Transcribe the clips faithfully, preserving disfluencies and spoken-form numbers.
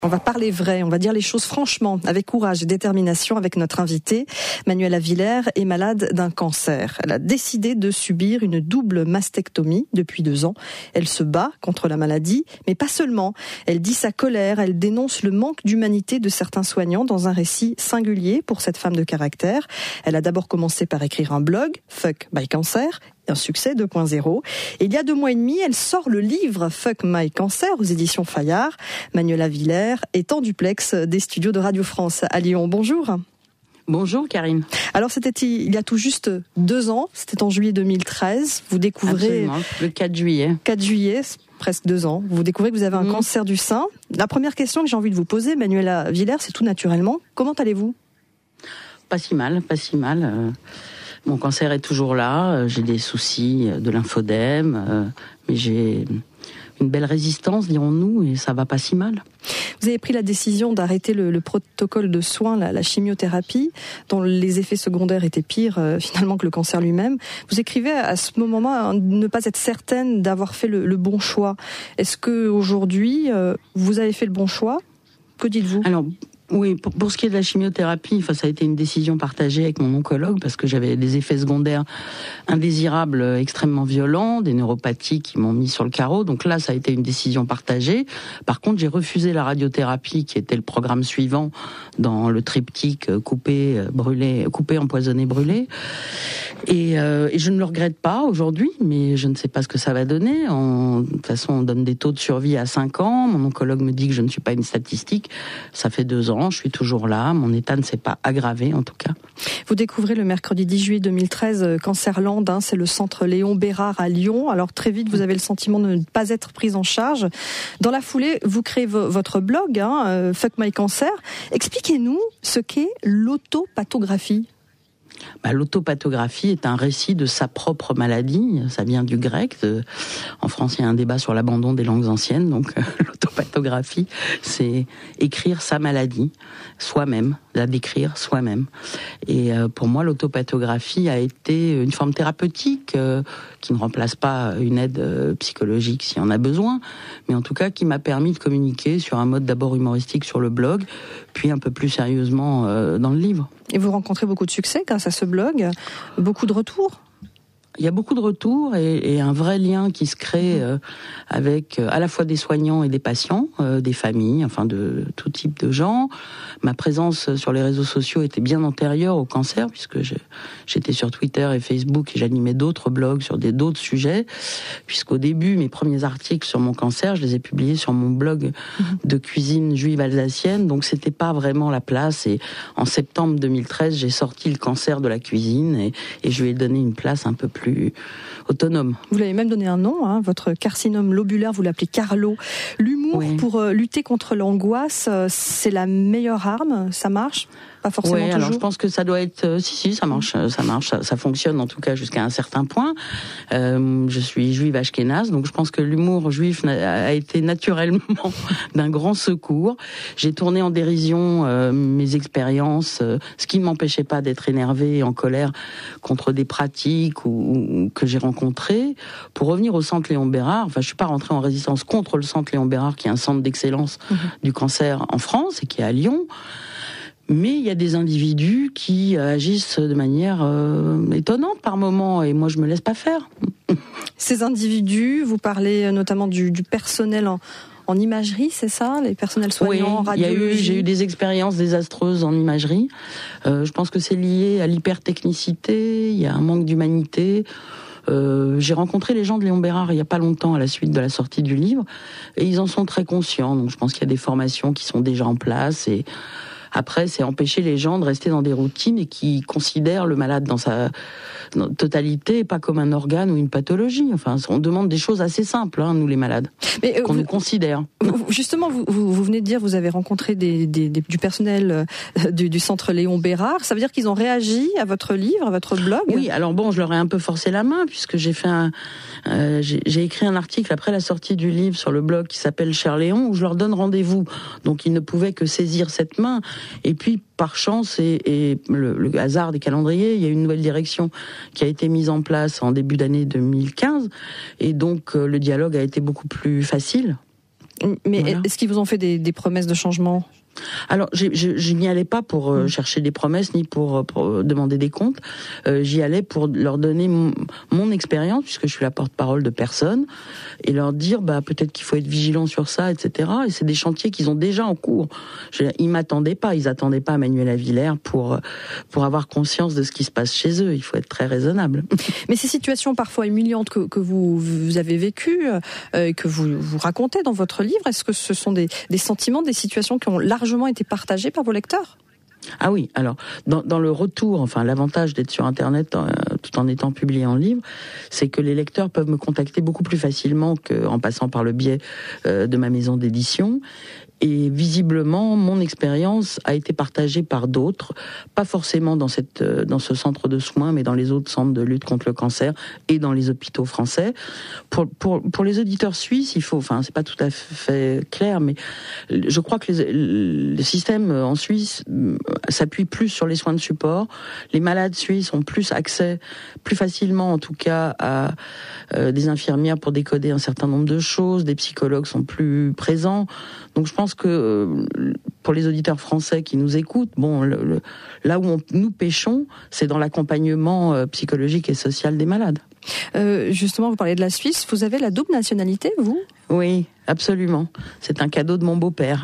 On va parler vrai, on va dire les choses franchement, avec courage et détermination avec notre invitée. Manuela Villers est malade d'un cancer. Elle a décidé de subir une double mastectomie depuis deux ans. Elle se bat contre la maladie, mais pas seulement. Elle dit sa colère, elle dénonce le manque d'humanité de certains soignants dans un récit singulier pour cette femme de caractère. Elle a d'abord commencé par écrire un blog, Fuck My Cancer, un succès deux point zéro. Et il y a deux mois et demi, elle sort le livre Fuck My Cancer aux éditions Fayard. Manuela Villers est en duplex des studios de Radio France à Lyon. Bonjour. Bonjour Karine. Alors c'était il y a tout juste deux ans, c'était en juillet deux mille treize. Vous découvrez... Absolument, le quatre juillet. quatre juillet, presque deux ans. Vous découvrez que vous avez un mmh. cancer du sein. La première question que j'ai envie de vous poser, Manuela Villers, c'est tout naturellement. Comment allez-vous ? Pas si mal, pas si mal. Euh... Mon cancer est toujours là, j'ai des soucis de lymphodème, mais j'ai une belle résistance, dirons-nous, et ça va pas si mal. Vous avez pris la décision d'arrêter le, le protocole de soins, la, la chimiothérapie, dont les effets secondaires étaient pires euh, finalement que le cancer lui-même. Vous écrivez à ce moment-là hein, ne pas être certaine d'avoir fait le, le bon choix. Est-ce que aujourd'hui euh, vous avez fait le bon choix ? Que dites-vous ? Alors, oui, pour, pour ce qui est de la chimiothérapie, enfin, ça a été une décision partagée avec mon oncologue parce que j'avais des effets secondaires indésirables extrêmement violents, des neuropathies qui m'ont mis sur le carreau. Donc là, ça a été une décision partagée. Par contre, j'ai refusé la radiothérapie qui était le programme suivant dans le triptyque coupé, brûlé, coupé, empoisonné, brûlé. Et, euh, et je ne le regrette pas aujourd'hui, mais je ne sais pas ce que ça va donner. En, de toute façon, on donne des taux de survie à cinq ans. Mon oncologue me dit que je ne suis pas une statistique. Ça fait deux ans. Je suis toujours là, mon état ne s'est pas aggravé en tout cas. Vous découvrez le mercredi dix juillet deux mille treize Cancerland, hein, c'est le centre Léon Bérard à Lyon. Alors très vite vous avez le sentiment de ne pas être prise en charge. Dans la foulée, vous créez v- votre blog, hein, euh, Fuck My Cancer. Expliquez-nous ce qu'est l'autopathographie. Bah, l'autopathographie est un récit de sa propre maladie. Ça vient du grec. De... En France, il y a un débat sur l'abandon des langues anciennes. Donc, euh, l'autopathographie, c'est écrire sa maladie soi-même, la décrire soi-même. Et euh, pour moi, l'autopathographie a été une forme thérapeutique euh, qui ne remplace pas une aide euh, psychologique s'il y en a besoin, mais en tout cas qui m'a permis de communiquer sur un mode d'abord humoristique sur le blog, puis un peu plus sérieusement euh, dans le livre. Et vous rencontrez beaucoup de succès grâce à ce blog, beaucoup de retours ? Il y a beaucoup de retours et, et un vrai lien qui se crée euh, avec euh, à la fois des soignants et des patients, euh, des familles, enfin de tout type de gens. Ma présence sur les réseaux sociaux était bien antérieure au cancer puisque je, j'étais sur Twitter et Facebook et j'animais d'autres blogs sur des, d'autres sujets. Puisqu'au début, mes premiers articles sur mon cancer, je les ai publiés sur mon blog de cuisine juive alsacienne. Donc c'était pas vraiment la place. Et en septembre deux mille treize, j'ai sorti le cancer de la cuisine et, et je lui ai donné une place un peu plus plus autonome. Vous l'avez même donné un nom, hein, votre carcinome lobulaire, vous l'appelez Carlo. L'humour oui. pour euh, lutter contre l'angoisse, euh, c'est la meilleure arme, ça marche ? Pas forcément oui, toujours. Alors je pense que ça doit être, euh, si si, ça marche, ça marche, ça, ça fonctionne en tout cas jusqu'à un certain point. Euh, je suis juive ashkénaze, donc je pense que l'humour juif a, a été naturellement d'un grand secours. J'ai tourné en dérision euh, mes expériences, euh, ce qui ne m'empêchait pas d'être énervée et en colère contre des pratiques ou, ou que j'ai rencontrées. Pour revenir au centre Léon Bérard, enfin je suis pas rentrée en résistance contre le centre Léon Bérard, qui est un centre d'excellence mmh. du cancer en France et qui est à Lyon. Mais il y a des individus qui agissent de manière euh, étonnante par moments, et moi je me laisse pas faire. Ces individus, vous parlez notamment du, du personnel en, en imagerie, c'est ça ? Les personnels soignants, oui, radiologie. Il y a eu, j'ai eu des expériences désastreuses en imagerie. Euh, je pense que c'est lié à l'hypertechnicité, il y a un manque d'humanité. Euh, j'ai rencontré les gens de Léon Bérard il y a pas longtemps à la suite de la sortie du livre, et ils en sont très conscients. Donc je pense qu'il y a des formations qui sont déjà en place et après, c'est empêcher les gens de rester dans des routines et qui considèrent le malade dans sa totalité, pas comme un organe ou une pathologie. Enfin, on demande des choses assez simples, hein, nous les malades, mais euh, qu'on vous, nous considère. Vous, justement, vous, vous, vous venez de dire, vous avez rencontré des, des, des, du personnel euh, du, du centre Léon Bérard. Ça veut dire qu'ils ont réagi à votre livre, à votre blog ? Oui, alors bon, je leur ai un peu forcé la main puisque j'ai fait un, euh, j'ai, j'ai écrit un article après la sortie du livre sur le blog qui s'appelle Cher Léon, où je leur donne rendez-vous. Donc ils ne pouvaient que saisir cette main. Et puis, par chance et, et le, le hasard des calendriers, il y a une nouvelle direction qui a été mise en place en début d'année deux mille quinze. Et donc, euh, le dialogue a été beaucoup plus facile. Mais voilà. Est-ce qu'ils vous ont fait des, des promesses de changement ? Alors, je, je, je n'y allais pas pour euh, mmh. chercher des promesses ni pour, pour demander des comptes. Euh, j'y allais pour leur donner mon, mon expérience, puisque je suis la porte-parole de personne, et leur dire, bah peut-être qu'il faut être vigilant sur ça, et cetera. Et c'est des chantiers qu'ils ont déjà en cours. Je, ils m'attendaient pas, ils attendaient pas Manuela Villers pour pour avoir conscience de ce qui se passe chez eux. Il faut être très raisonnable. Mais ces situations parfois humiliantes que, que vous, vous avez vécues, euh, que vous vous racontez dans votre livre, est-ce que ce sont des, des sentiments, des situations qui ont largement été partagé par vos lecteurs ? Ah oui, alors dans, dans le retour, enfin l'avantage d'être sur Internet euh, tout en étant publié en livre, c'est que les lecteurs peuvent me contacter beaucoup plus facilement qu'en passant par le biais euh, de ma maison d'édition. Et visiblement, mon expérience a été partagée par d'autres, pas forcément dans cette dans ce centre de soins, mais dans les autres centres de lutte contre le cancer et dans les hôpitaux français. Pour pour pour les auditeurs suisses, il faut, enfin c'est pas tout à fait clair, mais je crois que les, le système en Suisse s'appuie plus sur les soins de support. Les malades suisses ont plus accès, plus facilement en tout cas, à euh, des infirmières pour décoder un certain nombre de choses. Des psychologues sont plus présents. Donc je pense que euh, pour les auditeurs français qui nous écoutent, bon, le, le, là où on, nous pêchons, c'est dans l'accompagnement euh, psychologique et social des malades. Euh, justement, vous parlez de la Suisse. Vous avez la double nationalité, vous ? Oui, absolument. C'est un cadeau de mon beau-père.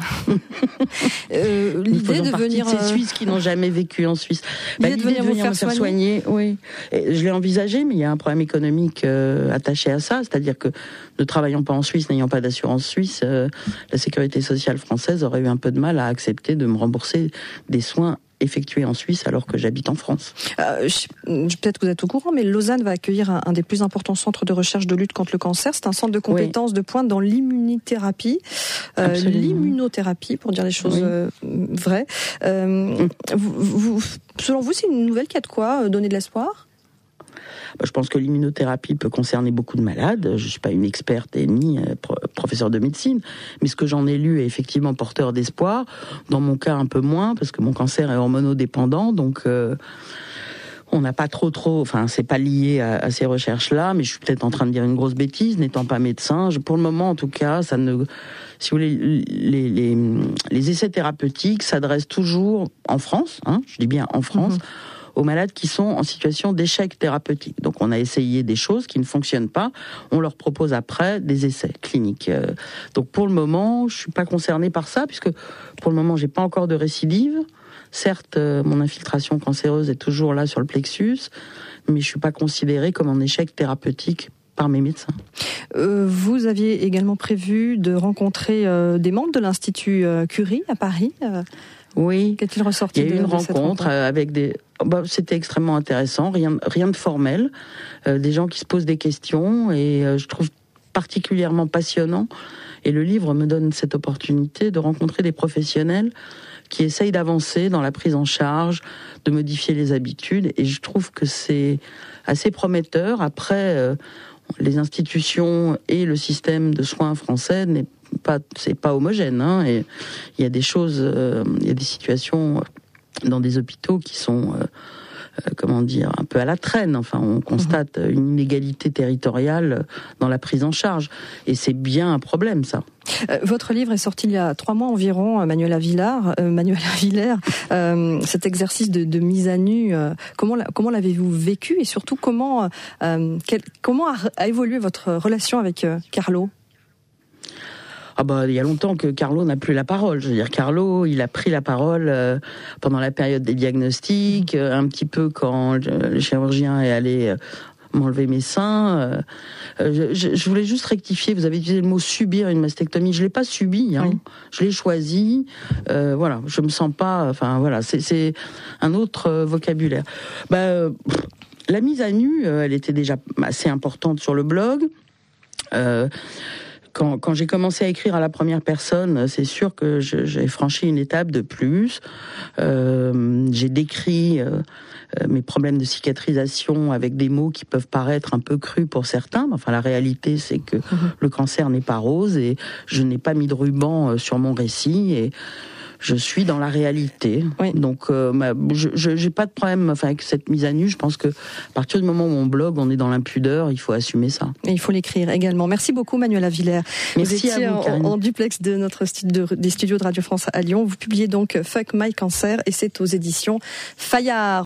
euh, l'idée de venir de ces Suisses qui n'ont jamais vécu en Suisse. L'idée, bah, l'idée de venir, de venir vous me faire faire soigner, soigner, oui. Et je l'ai envisagé, mais il y a un problème économique euh, attaché à ça, c'est-à-dire que ne travaillant pas en Suisse, n'ayant pas d'assurance suisse, euh, la sécurité sociale française aurait eu un peu de mal à accepter de me rembourser des soins effectué en Suisse alors que j'habite en France. Euh, je, peut-être que vous êtes au courant, mais Lausanne va accueillir un, un des plus importants centres de recherche de lutte contre le cancer. C'est un centre de compétences oui. de pointe dans l'immunothérapie, euh, l'immunothérapie pour dire les choses oui. euh, vraies. Euh, mmh. vous, vous, selon vous, c'est une nouvelle qui a de quoi donner de l'espoir ? Je pense que l'immunothérapie peut concerner beaucoup de malades. Je ne suis pas une experte et ni euh, professeure de médecine, mais ce que j'en ai lu est effectivement porteur d'espoir. Dans mon cas, un peu moins, parce que mon cancer est hormonodépendant, donc euh, on n'a pas trop trop... Enfin, c'est pas lié à, à ces recherches-là, mais je suis peut-être en train de dire une grosse bêtise, n'étant pas médecin. Je, pour le moment, en tout cas, ça ne... Si vous voulez, les, les, les essais thérapeutiques s'adressent toujours en France, hein, je dis bien en France, mmh. aux malades qui sont en situation d'échec thérapeutique. Donc on a essayé des choses qui ne fonctionnent pas, on leur propose après des essais cliniques. Euh, donc pour le moment, je suis pas concernée par ça, puisque pour le moment, j'ai pas encore de récidive. Certes, euh, mon infiltration cancéreuse est toujours là sur le plexus, mais je suis pas considérée comme en échec thérapeutique par mes médecins. Euh, vous aviez également prévu de rencontrer euh, des membres de l'Institut euh, Curie à Paris. Euh, oui. Qu'est-il ressorti de Il y a eu une de rencontre, rencontre avec des... Bah, c'était extrêmement intéressant, rien, rien de formel, euh, des gens qui se posent des questions et euh, je trouve particulièrement passionnant. Et le livre me donne cette opportunité de rencontrer des professionnels qui essayent d'avancer dans la prise en charge, de modifier les habitudes. Et je trouve que c'est assez prometteur. Après, euh, les institutions et le système de soins français n'est pas, c'est pas homogène. Hein, et il y a des choses, euh, il y a des situations dans des hôpitaux qui sont, euh, euh, comment dire, un peu à la traîne. Enfin, on constate mmh. une inégalité territoriale dans la prise en charge. Et c'est bien un problème, ça. Euh, votre livre est sorti il y a trois mois environ, Manuela Villers. Euh, Manuela Villers, euh, cet exercice de, de mise à nu, euh, comment, comment l'avez-vous vécu et surtout comment, euh, quel, comment a, a évolué votre relation avec euh, Carlo ? Ah bah il y a longtemps que Carlo n'a plus la parole. Je veux dire, Carlo, il a pris la parole euh, pendant la période des diagnostics, euh, un petit peu quand euh, le chirurgien est allé euh, m'enlever mes seins. Euh, je, je voulais juste rectifier. Vous avez utilisé le mot subir une mastectomie. Je l'ai pas subi. Hein. Oui. Je l'ai choisi. Euh, voilà. Je me sens pas. Enfin voilà. C'est, c'est un autre euh, vocabulaire. Bah, euh, la mise à nu, euh, elle était déjà assez importante sur le blog. Euh, Quand, quand j'ai commencé à écrire à la première personne, c'est sûr que je, j'ai franchi une étape de plus. Euh, j'ai décrit euh, mes problèmes de cicatrisation avec des mots qui peuvent paraître un peu crus pour certains. Mais enfin, la réalité, c'est que mmh. le cancer n'est pas rose et je n'ai pas mis de ruban sur mon récit. Et je suis dans la réalité. Oui. Donc, euh, ma, je, je, j'ai pas de problème enfin, avec cette mise à nu. Je pense que à partir du moment où on blogue, on est dans l'impudeur, il faut assumer ça. Et il faut l'écrire également. Merci beaucoup, Manuela Villers. Merci vous étiez à vous, en, en duplex de notre studio, des studios de Radio France à Lyon. Vous publiez donc Fuck My Cancer et c'est aux éditions Fayard.